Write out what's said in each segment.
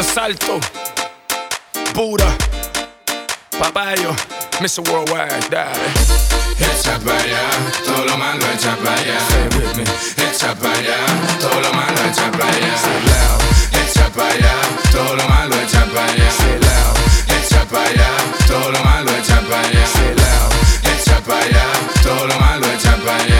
Salto, pura, papayo, Mr. Worldwide, dale. Echa pa' allá, todo lo malo echa pa' allá. Echa pa' allá, todo lo malo echa pa' allá. Echa pa' allá, todo lo malo echa pa' allá. Echa pa' allá, todo lo malo echa pa' allá. Echa pa' allá, todo lo malo echa pa' allá.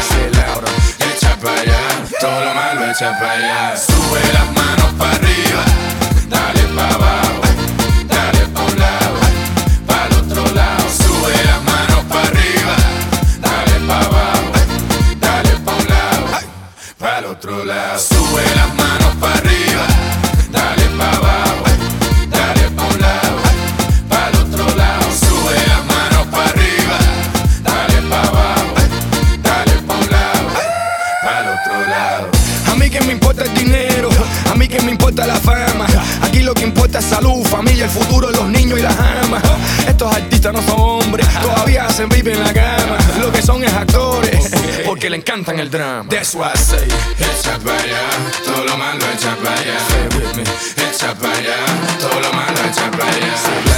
Echa pa' allá, todo lo malo echa pa' allá. Sube las manos pa' arriba, dale pa' abajo, dale pa' un lado, pa' el otro lado. Sube las manos pa' arriba, dale pa' abajo, dale pa' un lado, pa' el otro lado. Sube las manos pa' arriba, dale pa' abajo, dale pa' un lado, pa' el otro lado. Sube las manos pa' arriba, dale pa' abajo, dale pa' un lado, pa' el otro lado. A mí que me importa el dinero, a mí que me importa la fama. Aquí lo que importa es salud, familia, el futuro, los niños y las amas. Estos artistas no son hombres, todavía hacen baby en la cama. Lo que son es actores, porque le encantan el drama. That's why I say, echa pa' allá, todo lo malo echa pa' allá. Echa pa' allá, todo lo malo echa pa' allá.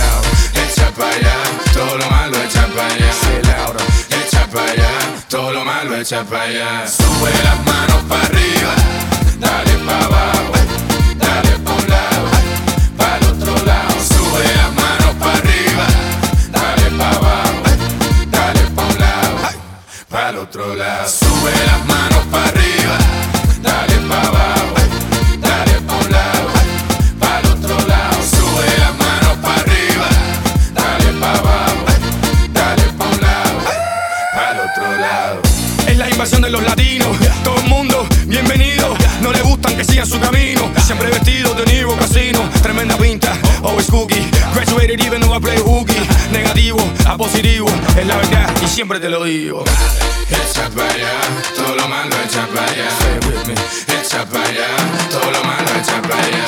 Echa pa' allá, todo lo malo echa pa' allá. Echa pa' allá, todo lo malo echa pa' allá. Sube las manos pa' arriba, dale pa' abajo, dale pa' un lado, pa' el otro lado. Sube las manos pa' arriba, dale pa' abajo, dale pa' un lado, pa' el otro lado. Sube las manos pa' arriba, dale pa' abajo, dale pa' un lado, pa' el otro lado. Sube las manos pa' arriba, dale pa' abajo, dale pa' un lado, pa' el otro lado. es la invasión de los latinos. Todo el mundo, bienvenido. No le gustan que sigan su camino. Siempre vestidos de Nivo Casino. Tremenda pinta, always cookie. Graduated even though I play hooky. Negativo a positivo, es la verdad y siempre te lo digo. Echa pa' allá, todo lo malo echa pa' allá. Echa pa' allá, todo lo malo echa pa' allá.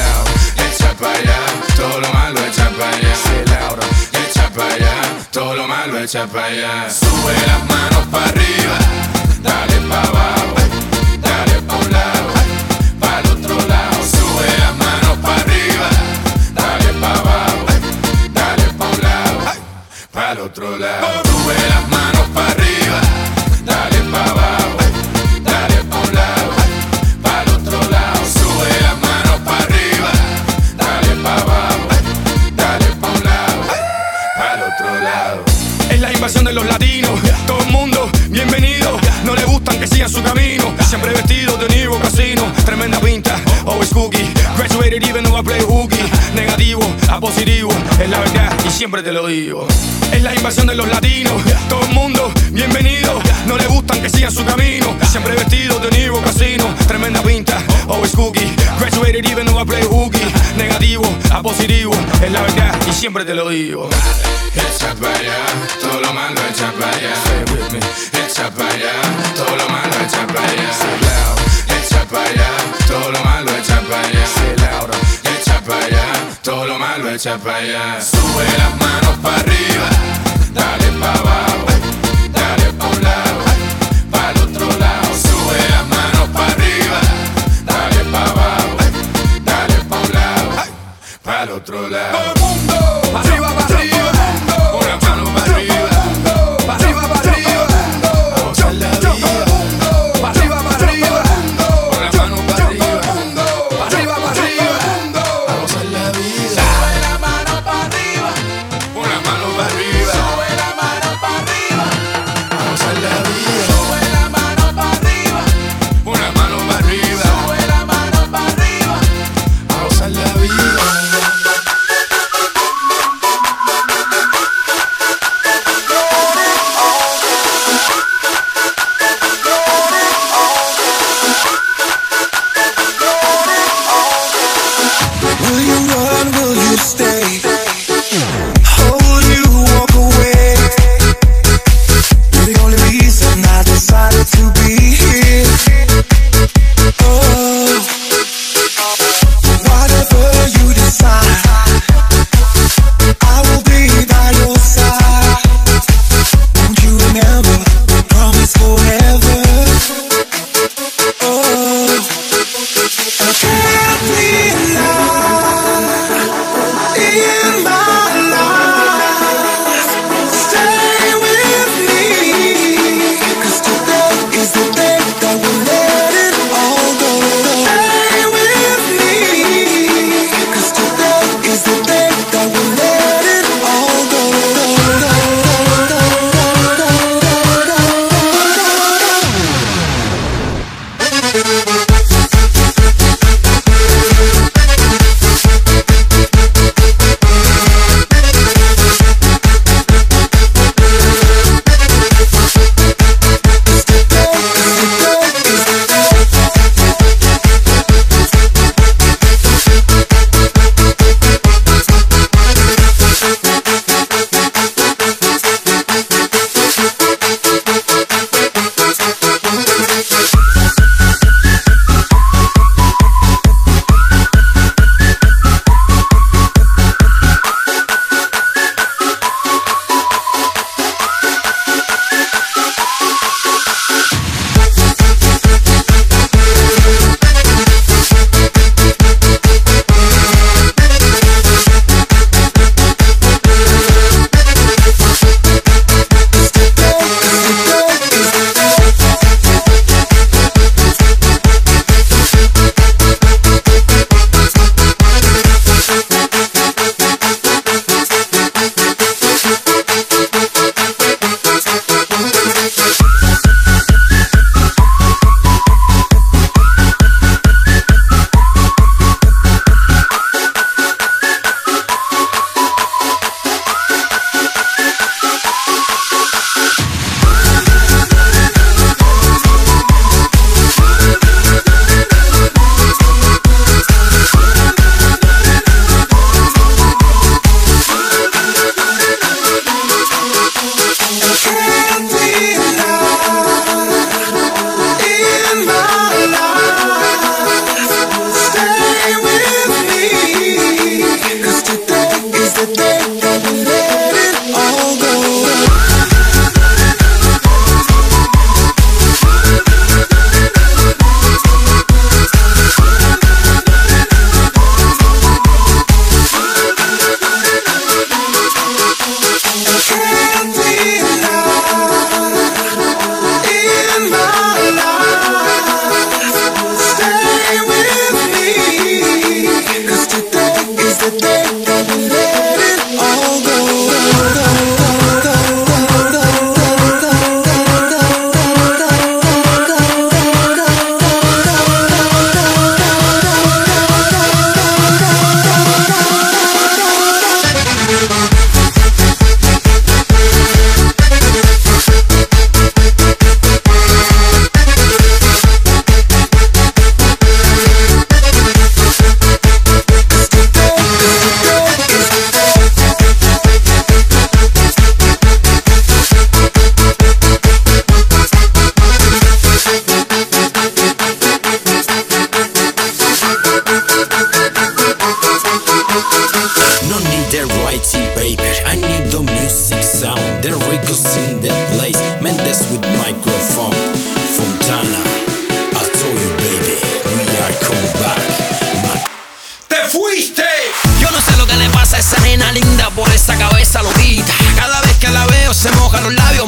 Echa pa' allá, todo lo malo echa pa' allá. Echa pa' allá, todo lo malo echa pa' allá. Sube las manos pa' arriba, dale pa' abajo, dale pa' un lado, pa' el otro lado. Sube las manos pa' arriba, dale pa' abajo, dale pa' un lado, pa' el otro lado. Sube las manos pa' arriba, dale pa' abajo, dale pa' un lado, pa' el otro lado. Sube las manos pa' arriba, dale pa' abajo, dale pa' un lado, pa' el otro lado. Es la invasión de los latinos. Todo el mundo, bienvenido. No le gustan que sigan su camino. Siempre vestidos de Nivo Casino. Tremenda pinta, always cookie. Graduated even though I play hooky. Negativo a positivo, es la verdad y siempre te lo digo. Es la invasión de los latinos. Todo el mundo, bienvenido. No le gustan que sigan su camino. Siempre vestidos de Nivo Casino. Tremenda pinta, always cookie. Graduated even though I play hooky. Negativo a positivo, es la verdad y siempre te lo digo. Echa pa' allá, todo lo malo echa pa' allá. Echa pa' allá, todo lo malo echa pa' allá. Echa pa' allá, todo lo malo echa pa' allá. Echa pa' allá, todo lo malo echa pa' allá. Sube las manos pa' arriba, dale pa' abajo, dale pa' un lado, pa' el otro lado. Sube las manos pa' arriba, dale pa' abajo, dale pa' un lado, pa' el otro lado. Todo el mundo, arriba, para arriba. Una mano pa' arriba, Pa' arriba, pa' arriba. a gozar la vida. Pa' arriba, pa' arriba. Una mano pa' arriba, Pa' arriba, pa' arriba. a gozar la vida. Sube la mano pa' arriba. Una mano pa' arriba.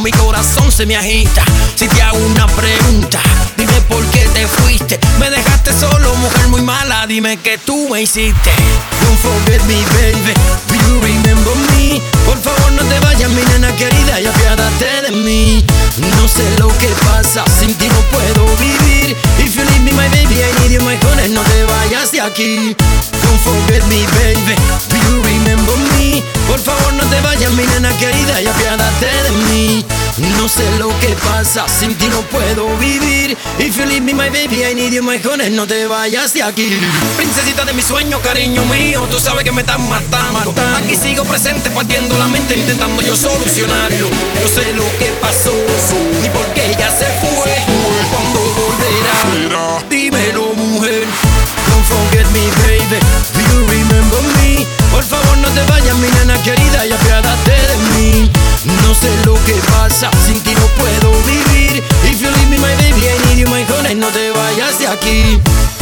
mi corazón se me agita. Si te hago una pregunta, dime por qué te fuiste. Me dejaste solo, mujer muy mala, dime qué tú me hiciste. Don't forget me, baby, do you remember me? Por favor no te vayas, mi nena querida, y apiádate de mí. No sé lo que pasa, sin ti no puedo vivir. If you leave me, my baby, I need you, my honey, no te vayas de aquí. Don't forget me, baby, do you remember me? Por favor no te vayas, mi nena querida, y apiádate de mí. No sé lo que pasa, sin ti no puedo vivir. If you leave me, my baby, I need you, my honey, no te vayas de aquí. Princesita de mi sueño, cariño mío, tú sabes que me estás matando. Aquí sigo presente, partiendo la mente, intentando yo solucionarlo. No sé lo que pasó, ni por qué ella se fue. ¿Cuándo volverá? Dímelo, mujer. Don't forget me, baby, do you remember me? Por favor no te vayas, mi nena querida, y apiádate de mí. No sé lo que pasa, sin ti no puedo vivir. If you leave me, my baby, I need you, my honey, no te vayas de aquí.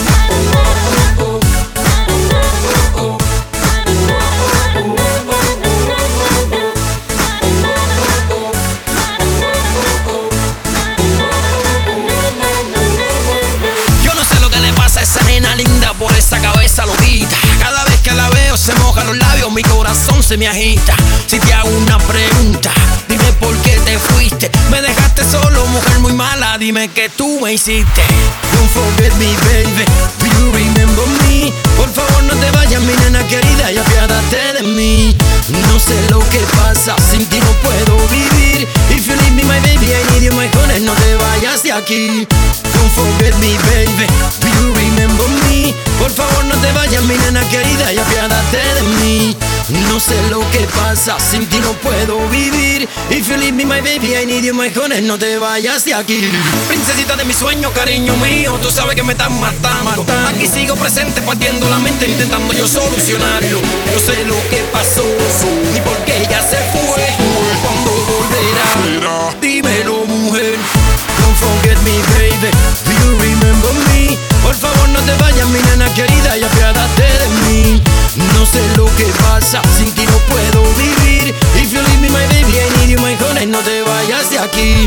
Yo no sé lo que le pasa a esa nena linda por esa cabeza loquita. Cada vez que la veo se mojan los labios, mi corazón se me agita. Si te hago una pregunta, dime por qué te fuiste. Me dejaste solo, mujer muy mala, dime qué tú me hiciste. Don't forget me, baby, do you remember me? Por favor no te vayas, mi nena querida, y apiádate de mí. No sé lo que pasa, sin ti no puedo vivir. If you leave me, my baby, I need you, my honey, no te vayas de aquí. Don't forget me, baby, do you remember me? Por favor no te vayas, mi nena querida, y apiádate de mí. No sé lo que pasa, sin ti no puedo vivir. If you leave me, my baby, I need you, my honey, no te vayas de aquí. Princesita de mi sueño, cariño mío, tú sabes que me estás matando. Aquí sigo presente, partiendo la mente, intentando yo solucionarlo. No sé lo que pasó, ni por qué ella se fue. ¿Cuándo volverá? Dímelo, mujer. Don't forget me, baby, do you remember me? Por favor no te vayas, mi nena querida, y apiádate de mí. No sé lo que pasa, sin ti no puedo vivir. If you leave me, my baby, I need you, my honey, no te vayas de aquí.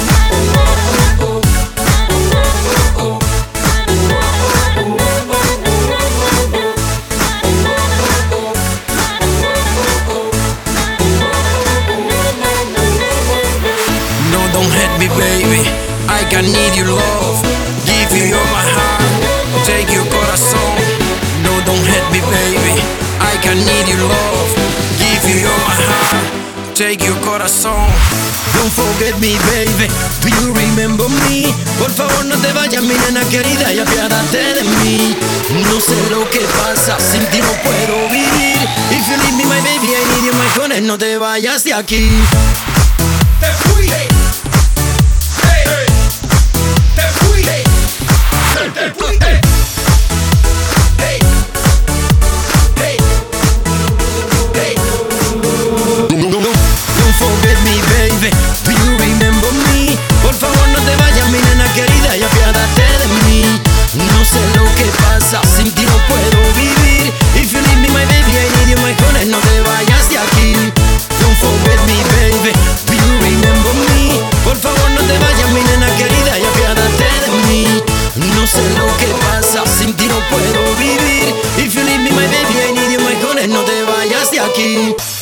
No, don't hate me, baby, I can need your love. Give you my heart, take your corazón. No, don't hate me, baby, I can need your love. Give you my heart, take your corazón. Don't forget me, baby, do you remember me? Por favor no te vayas, mi nena querida, y apiádate de mí. No sé lo que pasa, sin ti no puedo vivir. If you leave me, my baby, I need you, my honey, no te vayas de aquí. Te fui. Hey. Hey. Te fui. Hey. Te fui. Hey. Hey. Hey. Hey. Don't forget me, baby, do you remember me? Por favor no te vayas, mi nena querida, y apiádate de mí. No sé lo que pasa, sin ti no puedo vivir. If you leave me, my baby, I need you, my honey, no te vayas de aquí. Don't forget me, baby, do you remember me? Por favor no te vayas, mi nena querida, y apiádate de mí. No sé lo que pasa, sin ti no puedo vivir. If you leave me, my baby, I need you, my honey, no te vayas de aquí.